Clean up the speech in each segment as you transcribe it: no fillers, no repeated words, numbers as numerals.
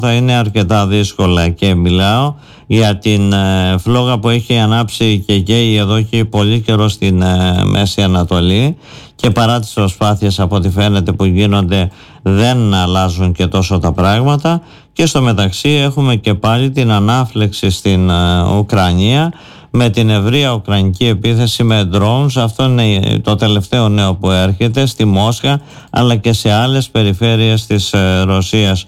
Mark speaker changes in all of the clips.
Speaker 1: θα είναι αρκετά δύσκολα και μιλάω για την φλόγα που έχει ανάψει και καίει εδώ και πολύ καιρό στην Μέση Ανατολή, και παρά τις προσπάθειες από ό,τι φαίνεται που γίνονται δεν αλλάζουν και τόσο τα πράγματα, και στο μεταξύ έχουμε και πάλι την ανάφλεξη στην Ουκρανία με την ευρεία ουκρανική επίθεση με drones. Αυτό είναι το τελευταίο νέο που έρχεται στη Μόσχα αλλά και σε άλλες περιφέρειες της Ρωσίας.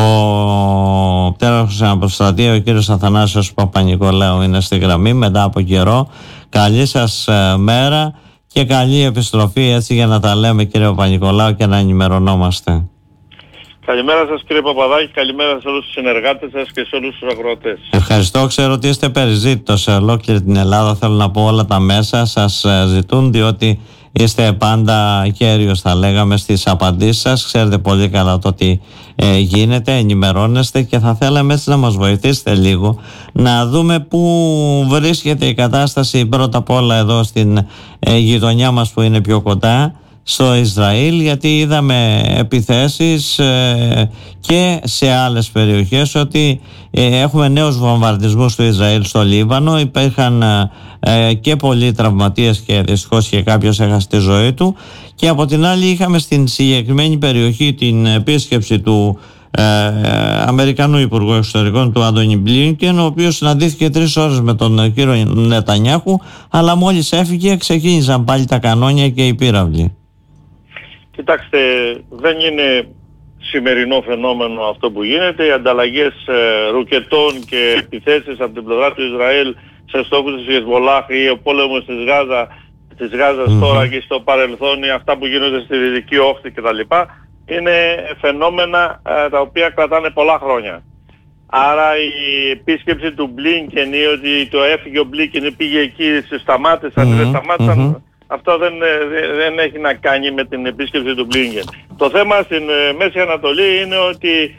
Speaker 1: Ο πτέραρχος αναποστρατεία, ο κύριος Αθανάσιος Παπα-Νικολάου, είναι στη γραμμή μετά από καιρό. Καλή σας μέρα και καλή επιστροφή, έτσι, για να τα λέμε, κύριε Παπα-Νικολάου, και να ενημερωνόμαστε.
Speaker 2: Καλημέρα σας, κύριε Παπαδάκη, καλημέρα σε όλους τους συνεργάτες σας και σε όλους τους αγροτές.
Speaker 1: Ευχαριστώ, ξέρω ότι είστε περιζήτητος σε ολόκληρη την Ελλάδα, θέλω να πω, όλα τα μέσα σας ζητούν, διότι είστε πάντα κέριος, θα λέγαμε, στις απαντήσεις σας. Ξέρετε πολύ καλά το τι γίνεται, ενημερώνεστε, και θα θέλαμε έτσι να μας βοηθήσετε λίγο να δούμε πού βρίσκεται η κατάσταση πρώτα απ' όλα εδώ στην γειτονιά μας που είναι πιο κοντά, στο Ισραήλ, γιατί είδαμε επιθέσεις και σε άλλες περιοχές, ότι έχουμε νέους βομβαρδισμούς του Ισραήλ στο Λίβανο. Υπήρχαν και πολλοί τραυματίες και δυστυχώς και κάποιος έχασε τη ζωή του, και από την άλλη είχαμε στην συγκεκριμένη περιοχή την επίσκεψη του Αμερικανού Υπουργού Εξωτερικών, του Άντονι Μπλίνκεν, ο οποίος συναντήθηκε 3 ώρες με τον κύριο Νετανιάχου, αλλά μόλις έφυγε ξεκίνησαν πάλι τα κανόνια και οι πύραυλοι.
Speaker 2: Κοιτάξτε, δεν είναι σημερινό φαινόμενο αυτό που γίνεται. Οι ανταλλαγές ρουκετών και επιθέσεις από την πλευρά του Ισραήλ σε στόχους της Χεσμολάχ ή ο πόλεμος της Γάζας τώρα και στο παρελθόν, ή αυτά που γίνονται στη Δυτική Όχθη κτλ. Είναι φαινόμενα τα οποία κρατάνε πολλά χρόνια. Άρα η επίσκεψη του Μπλίνκεν, ή ότι το έφυγε ο Μπλίνκεν, πήγε εκεί, σταμάτησαν, δεν σταμάτησαν, αυτό δεν έχει να κάνει με την επίσκεψη του Μπλίνκεν. Το θέμα στην Μέση Ανατολή είναι ότι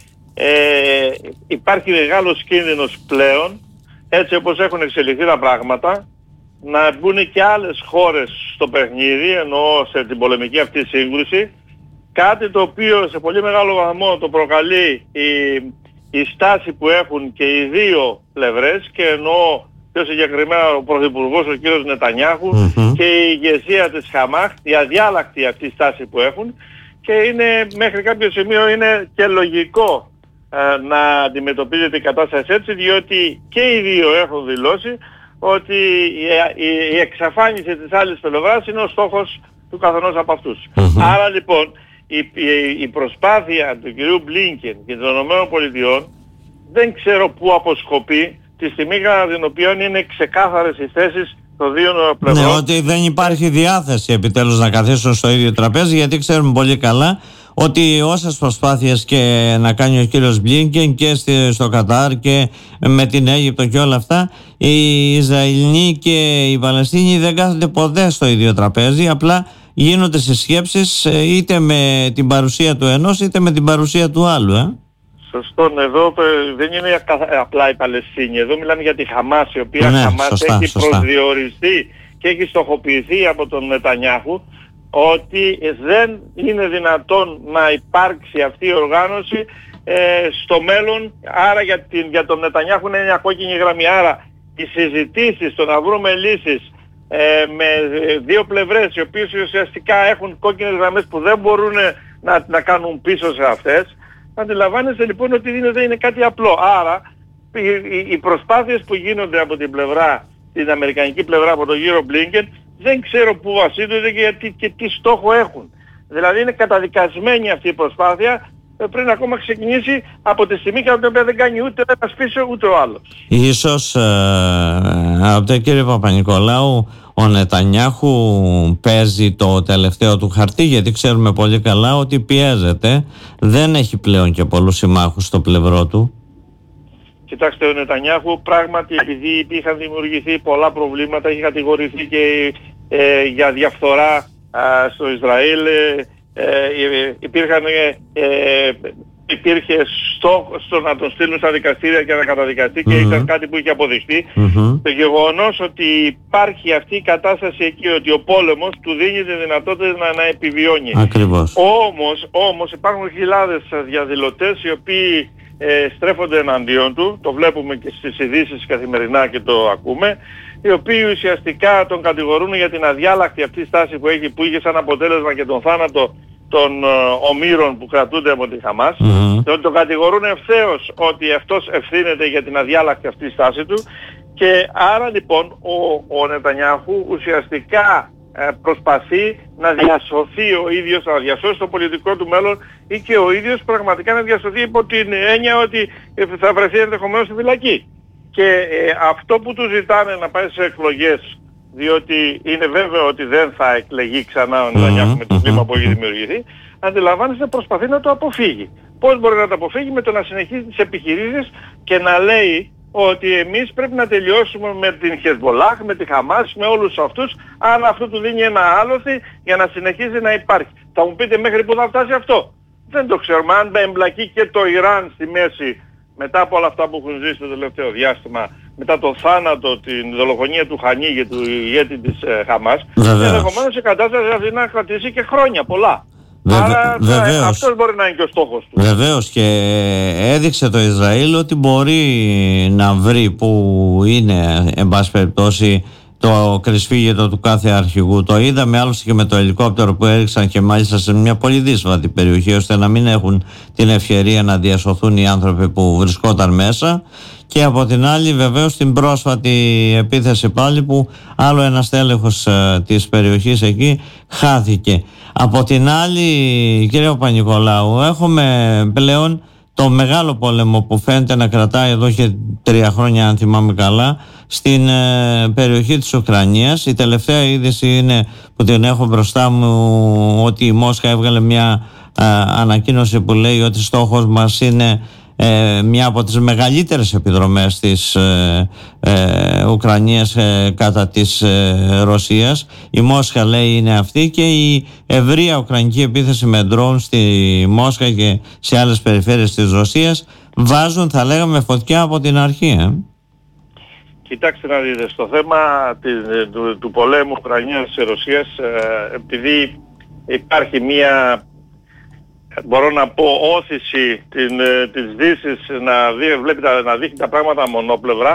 Speaker 2: υπάρχει μεγάλος κίνδυνος πλέον, έτσι όπως έχουν εξελιχθεί τα πράγματα, να μπουν και άλλες χώρες στο παιχνίδι, εννοώ σε την πολεμική αυτή σύγκρουση, κάτι το οποίο σε πολύ μεγάλο βαθμό το προκαλεί η στάση που έχουν και οι δύο πλευρές, και εννοώ πιο συγκεκριμένα ο Πρωθυπουργός, ο κύριος Νετανιάχου, και η ηγεσία της Χαμάχ, η αδιάλακτη αυτή η στάση που έχουν, και είναι μέχρι κάποιο σημείο είναι και λογικό να αντιμετωπίζεται η κατάσταση έτσι, διότι και οι δύο έχουν δηλώσει ότι η εξαφάνιση της άλλης πλευράς είναι ο στόχος του καθενός από αυτούς. Άρα λοιπόν η προσπάθεια του κυρίου Μπλίνκεν και των ΗΠΑ δεν ξέρω πού αποσκοπεί, τη στιγμή κατά την οποία είναι ξεκάθαρες οι θέσεις των δύο πλευρών. Ναι, ότι
Speaker 1: δεν υπάρχει διάθεση επιτέλους να καθίσουν στο ίδιο τραπέζι, γιατί ξέρουμε πολύ καλά ότι όσες προσπάθειες και να κάνει ο κύριος Μπλίνκεν και στο Κατάρ και με την Αίγυπτο και όλα αυτά, οι Ισραηλοί και οι Παλαιστίνοι δεν κάθονται ποτέ στο ίδιο τραπέζι, απλά γίνονται σε σκέψεις είτε με την παρουσία του ενός είτε με την παρουσία του άλλου.
Speaker 2: Σωστό, εδώ δεν είναι απλά η Παλαιστίνη, εδώ μιλάμε για τη Χαμάς, η οποία έχει προσδιοριστεί και έχει στοχοποιηθεί από τον Νετανιάχου ότι δεν είναι δυνατόν να υπάρξει αυτή η οργάνωση στο μέλλον. Άρα για τον Νετανιάχου είναι μια κόκκινη γραμμή. Άρα οι συζητήσεις, το να βρούμε λύσεις με δύο πλευρές οι οποίες ουσιαστικά έχουν κόκκινες γραμμές που δεν μπορούν να κάνουν πίσω σε αυτές, αντιλαμβάνεστε λοιπόν ότι δεν είναι κάτι απλό. Άρα οι προσπάθειες που γίνονται από την πλευρά, την αμερικανική πλευρά, από τον κύριο Μπλίνκεν, δεν ξέρω πού βασίζονται και τι στόχο έχουν. Δηλαδή είναι καταδικασμένη αυτή η προσπάθεια πριν ακόμα ξεκινήσει, από τη στιγμή κατά την οποία δεν κάνει ούτε ένας πίσω ούτε ο άλλος.
Speaker 1: Ίσως από τον κύριο Παπα-Νικολάου ο Νετανιάχου παίζει το τελευταίο του χαρτί, γιατί ξέρουμε πολύ καλά ότι πιέζεται, δεν έχει πλέον και πολλούς συμμάχους στο πλευρό του.
Speaker 2: Κοιτάξτε, ο Νετανιάχου πράγματι, επειδή είχαν δημιουργηθεί πολλά προβλήματα, είχε κατηγορηθεί και για διαφθορά στο Ισραήλ, υπήρχε στόχος να τον στείλουν στα δικαστήρια και να καταδικαστεί, και ήταν κάτι που είχε αποδειχτεί. Το γεγονός ότι υπάρχει αυτή η κατάσταση εκεί, ότι ο πόλεμος του δίνει τη δυνατότητα να επιβιώνει.
Speaker 1: Ακριβώς.
Speaker 2: Όμως υπάρχουν χιλιάδες διαδηλωτές οι οποίοι στρέφονται εναντίον του, το βλέπουμε και στις ειδήσεις καθημερινά και το ακούμε, οι οποίοι ουσιαστικά τον κατηγορούν για την αδιάλακτη αυτή στάση που είχε σαν αποτέλεσμα και τον θάνατο των ομήρων που κρατούνται από τη Χαμάς. Τον κατηγορούν ευθέως ότι αυτός ευθύνεται για την αδιάλακτη αυτή στάση του, και άρα λοιπόν ο Νετανιάχου ουσιαστικά προσπαθεί να διασωθεί ο ίδιος, να διασώσει το πολιτικό του μέλλον, ή και ο ίδιος πραγματικά να διασωθεί υπό την έννοια ότι θα βρεθεί ενδεχομένως στη φυλακή. Και αυτό που του ζητάνε να πάει σε εκλογές, διότι είναι βέβαιο ότι δεν θα εκλεγεί ξανά ο Νετανιάχου με το κλίμα που έχει δημιουργηθεί, αντιλαμβάνεστε, προσπαθεί να το αποφύγει. Πώς μπορεί να το αποφύγει? Με το να συνεχίσει τις επιχειρήσεις και να λέει ότι εμείς πρέπει να τελειώσουμε με την Χεσμολάχ, με τη Χαμάς, με όλους αυτούς, αν αυτό του δίνει ένα άλοθη για να συνεχίσει να υπάρχει. Θα μου πείτε μέχρι που θα φτάσει αυτό? Δεν το ξέρουμε. Αν εμπλακεί και το Ιράν στη μέση, μετά από όλα αυτά που έχουν ζήσει το τελευταίο διάστημα, μετά το θάνατο, την δολοφονία του Χανί και του ηγέτη της Χαμάς, ενδεχομένως η κατάσταση αυτή να κρατήσει και χρόνια πολλά. Άρα αυτός μπορεί να είναι και ο στόχος του.
Speaker 1: Βεβαίως, και έδειξε το Ισραήλ ότι μπορεί να βρει που είναι, εν πάση περιπτώσει, το κρυσφύγετο του κάθε αρχηγού. Το είδαμε άλλωστε και με το ελικόπτερο που έριξαν, και μάλιστα σε μια πολύ δύσβατη περιοχή, ώστε να μην έχουν την ευκαιρία να διασωθούν οι άνθρωποι που βρισκόταν μέσα. Και από την άλλη βεβαίως την πρόσφατη επίθεση πάλι, που άλλο ένας τέλεχος της περιοχής εκεί χάθηκε. Από την άλλη, κύριε Παπα-Νικολάου, έχουμε πλέον το μεγάλο πόλεμο που φαίνεται να κρατάει εδώ και 3 χρόνια, αν θυμάμαι καλά, στην περιοχή της Ουκρανίας. Η τελευταία είδηση είναι, που την έχω μπροστά μου, ότι η Μόσχα έβγαλε μια ανακοίνωση που λέει ότι στόχος μας είναι μια από τις μεγαλύτερες επιδρομές της Ουκρανίας κατά της Ρωσίας. Η Μόσχα λέει είναι αυτή, και η ευρεία ουκρανική επίθεση με ντρόουν στη Μόσχα και σε άλλες περιφέρειες της Ρωσίας βάζουν, θα λέγαμε, φωτιά από την αρχή.
Speaker 2: Κοιτάξτε να δείτε, στο θέμα του πολέμου Ουκρανίας-Ρωσίας, επειδή υπάρχει μία, μπορώ να πω, όθηση της Δύσης να δείχνει τα πράγματα μονόπλευρα,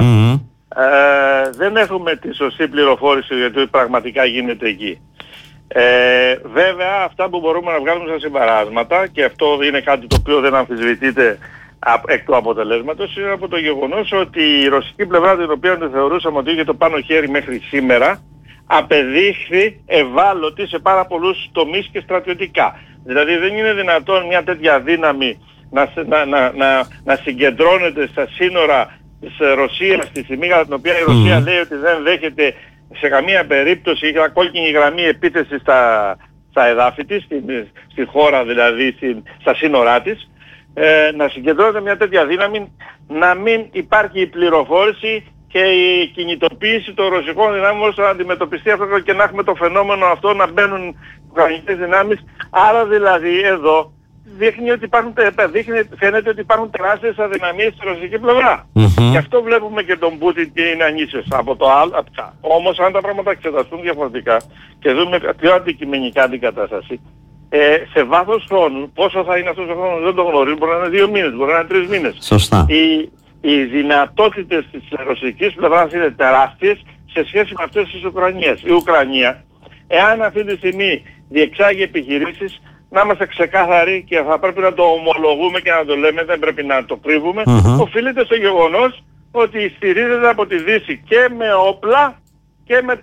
Speaker 2: δεν έχουμε τη σωστή πληροφόρηση για το πραγματικά γίνεται εκεί. Βέβαια, αυτά που μπορούμε να βγάλουμε σαν συμπαράσματα, και αυτό είναι κάτι το οποίο δεν αμφισβητείται εκ του αποτελέσματος, είναι από το γεγονός ότι η ρωσική πλευρά, την οποία θεωρούσαμε ότι είχε το πάνω χέρι μέχρι σήμερα, απεδείχθη ευάλωτη σε πάρα πολλούς τομείς και στρατιωτικά. Δηλαδή δεν είναι δυνατόν μια τέτοια δύναμη να συγκεντρώνεται στα σύνορα της Ρωσίας, στη στιγμή κατά την οποία η Ρωσία λέει ότι δεν δέχεται σε καμία περίπτωση, είχε κόκκινη γραμμή επίθεση στα εδάφη της, στη χώρα δηλαδή, στα σύνορά της, να συγκεντρώνεται μια τέτοια δύναμη, να μην υπάρχει η πληροφόρηση και η κινητοποίηση των ρωσικών δυνάμεων ώστε να αντιμετωπιστεί αυτό, και να έχουμε το φαινόμενο αυτό να μπαίνουν ουκρανικές δυνάμεις. Άρα δηλαδή εδώ φαίνεται ότι υπάρχουν τεράστιες αδυναμίες στη ρωσική πλευρά. Γι' αυτό βλέπουμε και τον Πούτιν και είναι ανήσιος από το άλλο. Όμως αν τα πράγματα εξεταστούν διαφορετικά και δούμε πιο αντικειμενικά την κατάσταση, σε βάθος χρόνου, πόσο θα είναι αυτός ο χρόνος δεν το γνωρίζουμε, μπορεί να είναι 2 μήνες, μπορεί να είναι 3 μήνες.
Speaker 1: Σωστά.
Speaker 2: Οι δυνατότητες της ρωσικής πλευράς είναι τεράστιες σε σχέση με αυτές της Ουκρανίας. Η Ουκρανία, εάν αυτή τη στιγμή διεξάγει επιχειρήσεις, να είμαστε ξεκάθαροι και θα πρέπει να το ομολογούμε και να το λέμε, δεν πρέπει να το κρύβουμε, οφείλεται στο γεγονός ότι στηρίζεται από τη Δύση και με όπλα και με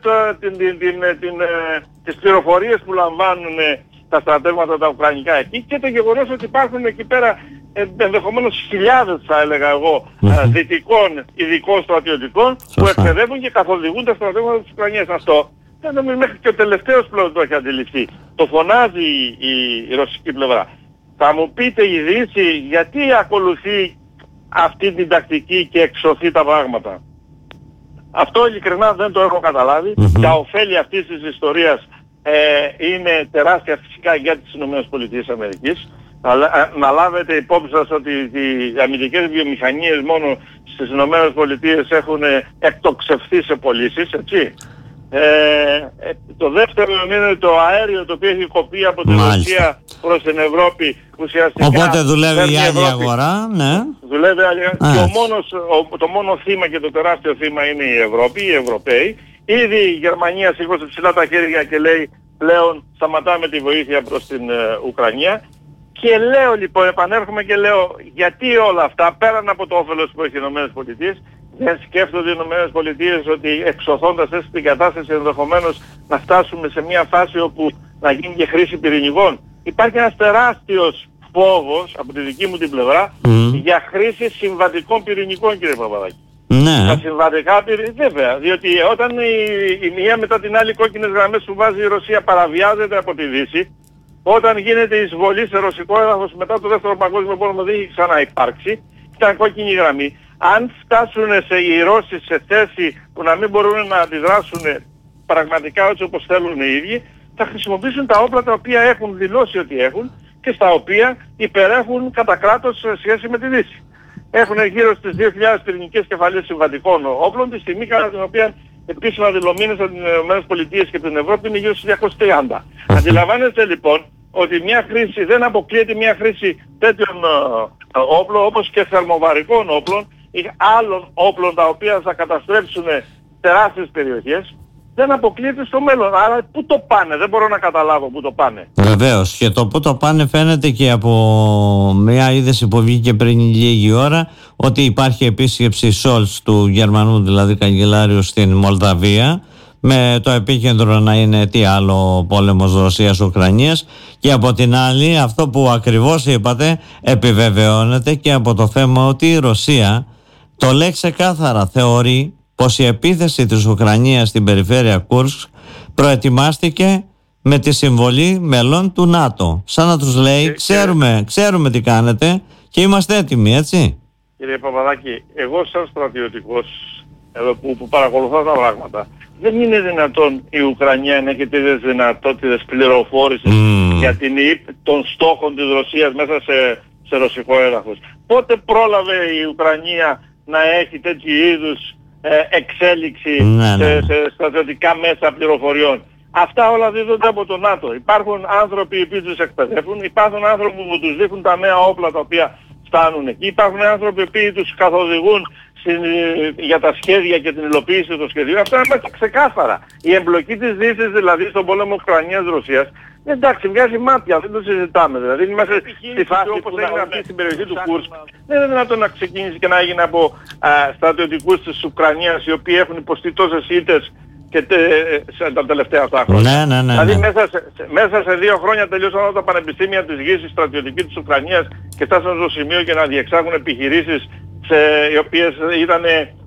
Speaker 2: τις πληροφορίες που λαμβάνουν τα στρατεύματα τα ουκρανικά εκεί, και το γεγονός ότι υπάρχουν εκεί πέρα ενδεχομένως χιλιάδες, θα έλεγα εγώ, δυτικών ειδικών στρατιωτικών που εκπαιδεύουν και καθοδηγούν τα στρατεύματα της Ουκρανίας. Αυτό δεν νομίζω μέχρι και ο τελευταίος πλέον το έχει αντιληφθεί. Το φωνάζει η ρωσική πλευρά. Θα μου πείτε η Δύση γιατί ακολουθεί αυτή την τακτική και εξωθεί τα πράγματα? Αυτό ειλικρινά δεν το έχω καταλάβει. Τα ωφέλη αυτής της ιστορίας είναι τεράστια φυσικά για τις ΗΠΑ. Να λάβετε υπόψη σας ότι οι αμυντικές βιομηχανίες μόνο στις ΗΠΑ έχουν εκτοξευθεί σε πωλήσεις, έτσι. Το δεύτερο είναι το αέριο, το οποίο έχει κοπεί από την Ρωσία προς την Ευρώπη ουσιαστικά.
Speaker 1: Οπότε δουλεύει η άλλη αγορά, ναι.
Speaker 2: Δουλεύει άλλη αγορά. Και το μόνο θύμα και το τεράστιο θύμα είναι η Ευρώπη, οι Ευρωπαίοι. Ήδη η Γερμανία σήκωσε ψηλά τα χέρια και λέει πλέον σταματάμε τη βοήθεια προς την Ουκρανία. Και λέω λοιπόν, επανέρχομαι και λέω, γιατί όλα αυτά πέραν από το όφελος που έχει οι ΗΠΑ, δεν σκέφτονται οι ΗΠΑ ότι εξωθώντας έτσι την κατάσταση ενδεχομένως να φτάσουμε σε μια φάση όπου να γίνει και χρήση πυρηνικών. Υπάρχει ένας τεράστιος φόβος από τη δική μου την πλευρά για χρήση συμβατικών πυρηνικών, κύριε Παπαδάκη.
Speaker 1: Ναι.
Speaker 2: Τα συμβατικά πυρηνικά, βέβαια, διότι όταν η μία μετά την άλλη κόκκινες γραμμές που βάζει η Ρωσία παραβιάζεται από τη Δύση, όταν γίνεται εισβολή σε ρωσικό έδαφος μετά το δεύτερο παγκόσμιο πόλεμο δεν έχει ξαναυπάρξει, ήταν κόκκινη γραμμή. Αν φτάσουν οι Ρώσοι σε θέση που να μην μπορούν να αντιδράσουν πραγματικά έτσι όπως θέλουν οι ίδιοι, θα χρησιμοποιήσουν τα όπλα τα οποία έχουν δηλώσει ότι έχουν και στα οποία υπερέχουν κατά κράτος σε σχέση με τη Δύση. Έχουν γύρω στις 2.000 πυρηνικές κεφαλές συμβατικών όπλων, τη στιγμή κατά την οποία επίσημα δηλωμένες από τις ΗΠΑ και την Ευρώπη είναι γύρω στις 230. Αντιλαμβάνεστε λοιπόν ότι μια χρήση, δεν αποκλείεται μια χρήση τέτοιων όπλων όπως και θερμοβαρικών όπλων ή άλλων όπλων τα οποία θα καταστρέψουν τεράστιες περιοχές, δεν αποκλείεται στο μέλλον. Άρα πού το πάνε, δεν μπορώ να καταλάβω πού το πάνε.
Speaker 1: Βεβαίως, και το πού το πάνε φαίνεται και από μια είδηση που βγήκε πριν λίγη ώρα, ότι υπάρχει επίσκεψη Σόλτς, του Γερμανού δηλαδή καγκελάριου, στην Μολδαβία, με το επίκεντρο να είναι τι άλλο, πόλεμος Ρωσίας-Ουκρανίας, και από την άλλη αυτό που ακριβώς είπατε επιβεβαιώνεται και από το θέμα ότι η Ρωσία το λέει ξεκάθαρα, θεωρεί πως η επίθεση της Ουκρανίας στην περιφέρεια Κούρσκ προετοιμάστηκε με τη συμβολή μελών του ΝΑΤΟ. Σαν να τους λέει ξέρουμε τι κάνετε και είμαστε έτοιμοι, έτσι.
Speaker 2: Κύριε Παπαδάκη, εγώ σαν στρατιωτικός που παρακολουθώ τα πράγματα, δεν είναι δυνατόν η Ουκρανία να έχει τέτοιες δυνατότητες πληροφόρησης για των στόχων της Ρωσίας μέσα σε ρωσικό έδαφος. Πότε πρόλαβε η Ουκρανία να έχει τέτοιου είδους εξέλιξη σε στρατιωτικά μέσα πληροφοριών? Αυτά όλα δίδονται από το ΝΑΤΟ. Υπάρχουν άνθρωποι που τους εκπαιδεύουν, υπάρχουν άνθρωποι που τους δείχνουν τα νέα όπλα τα οποία φτάνουν εκεί, υπάρχουν άνθρωποι που τους καθοδηγούν για τα σχέδια και την υλοποίηση των σχεδίων. Αυτά είναι ξεκάθαρα. Η εμπλοκή της Δύσης δηλαδή στον πόλεμο Ουκρανίας-Ρωσίας, εντάξει, βγάζει μάτια, δεν το συζητάμε. Δηλαδή είμαστε στη φάση όπως έγινε αυτή στην περιοχή του Κούρσκ. Δεν είναι δυνατόν να ξεκινήσει και να έγινε από στρατιωτικούς της Ουκρανίας οι οποίοι έχουν υποστεί τόσες ήττες και τα τελευταία αυτά χρόνια.
Speaker 1: Ναι.
Speaker 2: Δηλαδή μέσα σε 2 χρόνια τελειώσαν όλα τα πανεπιστήμια της γης, η στρατιωτική της Ουκρανίας, και φτάσαν στο σημείο και να διεξάγουν επιχειρήσεις οι οποίες ήταν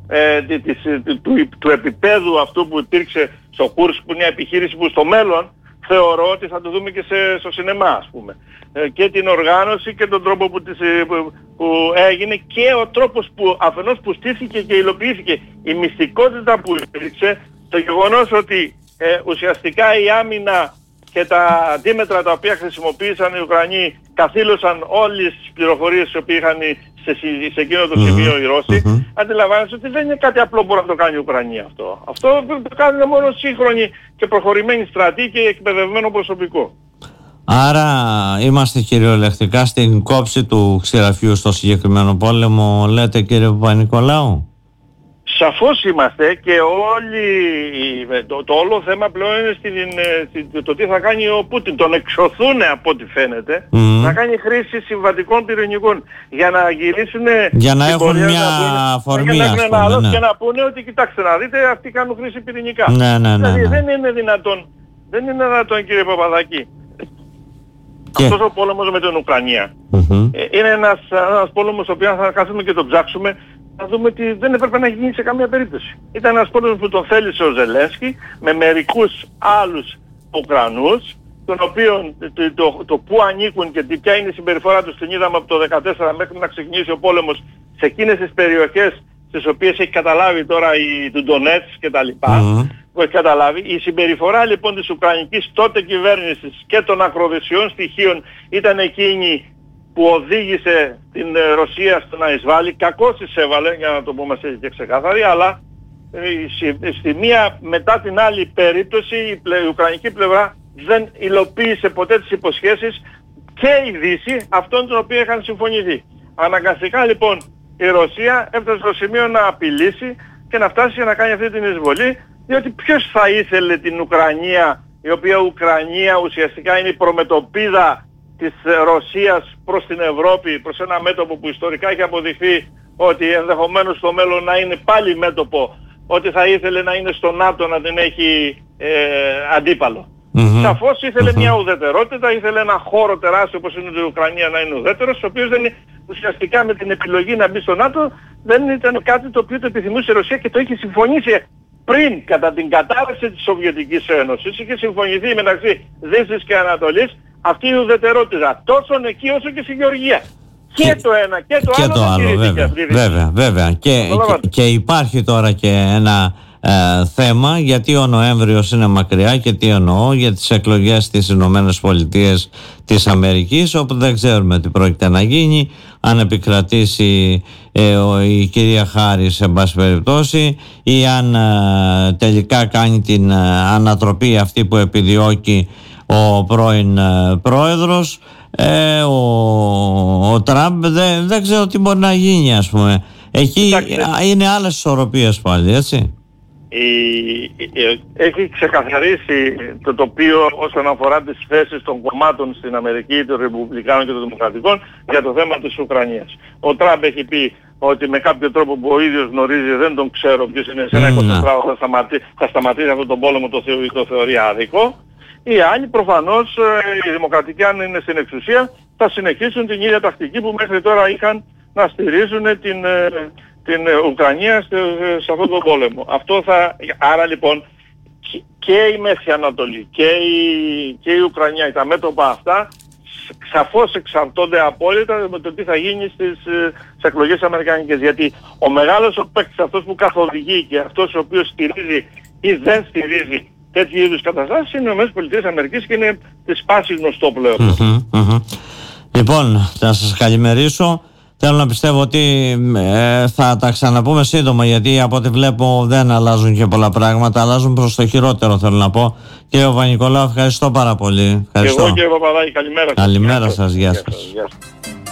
Speaker 2: του επίπεδου αυτού που υπήρξε στο Κούρσκ, που είναι μια επιχείρηση που στο μέλλον θεωρώ ότι θα το δούμε και στο σινεμά, ας πούμε. Και την οργάνωση και τον τρόπο που έγινε και ο τρόπος που αφενός που στήθηκε και υλοποιήθηκε, η μυστικότητα που υπήρξε, το γεγονός ότι ουσιαστικά η άμυνα και τα αντίμετρα τα οποία χρησιμοποίησαν οι Ουκρανοί καθήλωσαν όλες τις πληροφορίες που είχαν σε εκείνο το σημείο οι Ρώσοι. Αντιλαμβάνεστε ότι δεν είναι κάτι απλό που μπορεί να το κάνει η Ουκρανία αυτό. Αυτό το κάνουν μόνο σύγχρονοι και προχωρημένοι στρατοί και εκπαιδευμένο προσωπικό.
Speaker 1: Άρα είμαστε κυριολεκτικά στην κόψη του ξηραφιού στο συγκεκριμένο πόλεμο, λέτε, κύριε Παπα-Νικολάου?
Speaker 2: Σαφώς είμαστε, και το όλο θέμα πλέον είναι το τι θα κάνει ο Πούτιν. Τον εξωθούν από ό,τι φαίνεται να κάνει χρήση συμβατικών πυρηνικών για να γυρίσουν,
Speaker 1: για να έχουν μια αφορμή, ας πούμε,
Speaker 2: και να πούνε ότι κοιτάξτε να δείτε, αυτοί κάνουν χρήση πυρηνικά.
Speaker 1: Δηλαδή
Speaker 2: δεν είναι δυνατόν, κύριε Παπαδάκη. Αυτός ο πόλεμος με την Ουκρανία είναι ένας πόλεμος ο οποίος θα κάτσουμε και τον ψάξουμε, να δούμε ότι δεν έπρεπε να γίνει σε καμία περίπτωση. Ήταν ένας πόλεμος που τον θέλησε ο Ζελένσκι με μερικούς άλλους Ουκρανούς, των οποίων το που ανήκουν και ποια είναι η συμπεριφορά τους την είδαμε από το 2014 μέχρι να ξεκινήσει ο πόλεμος σε εκείνες τις περιοχές τις οποίες έχει καταλάβει τώρα του Ντονέτσκ και τα λοιπά, που έχει καταλάβει. Η συμπεριφορά λοιπόν της Ουκρανικής τότε κυβέρνησης και των ακροδεξιών στοιχείων ήταν εκείνη που οδήγησε την Ρωσία στο να εισβάλλει. Κακώς εισέβαλε, για να το πούμε και ξεκάθαρη, αλλά στη μία μετά την άλλη περίπτωση η ουκρανική πλευρά δεν υλοποίησε ποτέ τις υποσχέσεις και η Δύση αυτών των οποίων είχαν συμφωνηθεί. Αναγκαστικά λοιπόν η Ρωσία έφτασε στο σημείο να απειλήσει και να φτάσει να κάνει αυτή την εισβολή, διότι ποιος θα ήθελε την Ουκρανία, η οποία Ουκρανία ουσιαστικά είναι η προμετωπίδα της Ρωσίας προς την Ευρώπη, προς ένα μέτωπο που ιστορικά έχει αποδειχθεί ότι ενδεχομένως στο μέλλον να είναι πάλι μέτωπο, ότι θα ήθελε να είναι στο ΝΑΤΟ να την έχει αντίπαλο. Σαφώς ήθελε μια ουδετερότητα, ήθελε ένα χώρο τεράστιο όπως είναι η Ουκρανία να είναι ουδέτερος, ο οποίος δεν είναι, ουσιαστικά με την επιλογή να μπει στο ΝΑΤΟ δεν ήταν κάτι το οποίο το επιθυμούσε η Ρωσία και το είχε συμφωνήσει πριν, κατά την κατάρρευση της Σοβιετικής Ένωσης. Είχε συμφωνηθεί μεταξύ Δύσης και Ανατολής αυτή η ουδετερότητα, τόσο εκεί όσο και στη Γεωργία. Και το ένα και το άλλο,
Speaker 1: βέβαια. Και υπάρχει τώρα και ένα θέμα, γιατί ο Νοέμβριος είναι μακριά, και τι εννοώ, για τις εκλογές στις Ηνωμένες Πολιτείες της Αμερικής, όπου δεν ξέρουμε τι πρόκειται να γίνει, αν επικρατήσει η κυρία Χάρις σε πάση περιπτώσει, ή αν τελικά κάνει την ανατροπή αυτή που επιδιώκει ο πρώην πρόεδρος. Ο Τραμπ δεν ξέρω τι μπορεί να γίνει, ας πούμε. Εκεί είναι άλλες ισορροπίες πάλι, έτσι.
Speaker 2: Έχει ξεκαθαρίσει το τοπίο όσον αφορά τις θέσεις των κομμάτων στην Αμερική, των Ρεπουμπλικάνων και των Δημοκρατικών, για το θέμα της Ουκρανίας. Ο Τραμπ έχει πει ότι με κάποιο τρόπο που ο ίδιος γνωρίζει, δεν τον ξέρω ποιος είναι, σε ένα 24ωρο θα σταματήσει αυτόν τον πόλεμο, το θεωρεί άδικο. Οι άλλοι προφανώς, οι Δημοκρατικοί, αν είναι στην εξουσία, θα συνεχίσουν την ίδια τακτική που μέχρι τώρα είχαν, να στηρίζουν την Ουκρανία σε αυτόν τον πόλεμο. Άρα λοιπόν και η Μέση Ανατολή και η Ουκρανία, τα μέτωπα αυτά, σαφώς εξαρτώνται απόλυτα με το τι θα γίνει στις εκλογές αμερικανικές. Γιατί ο μεγάλος παίκτης, αυτός που καθοδηγεί και αυτός ο οποίος στηρίζει ή δεν στηρίζει τέτοιου είδους καταστάσεις, είναι οι ΗΠΑ και είναι της πάσης γνωστό πλέον.
Speaker 1: Λοιπόν, θα σας καλημερίσω. Θέλω να πιστεύω ότι θα τα ξαναπούμε σύντομα, γιατί από ό,τι βλέπω δεν αλλάζουν και πολλά πράγματα, αλλάζουν προς το χειρότερο, θέλω να πω. Κύριε Παπα-Νικολάου, ευχαριστώ πάρα πολύ.
Speaker 2: Και εγώ, κύριε Παπαδάκη, καλημέρα σας.
Speaker 1: Καλημέρα σας, γεια σας.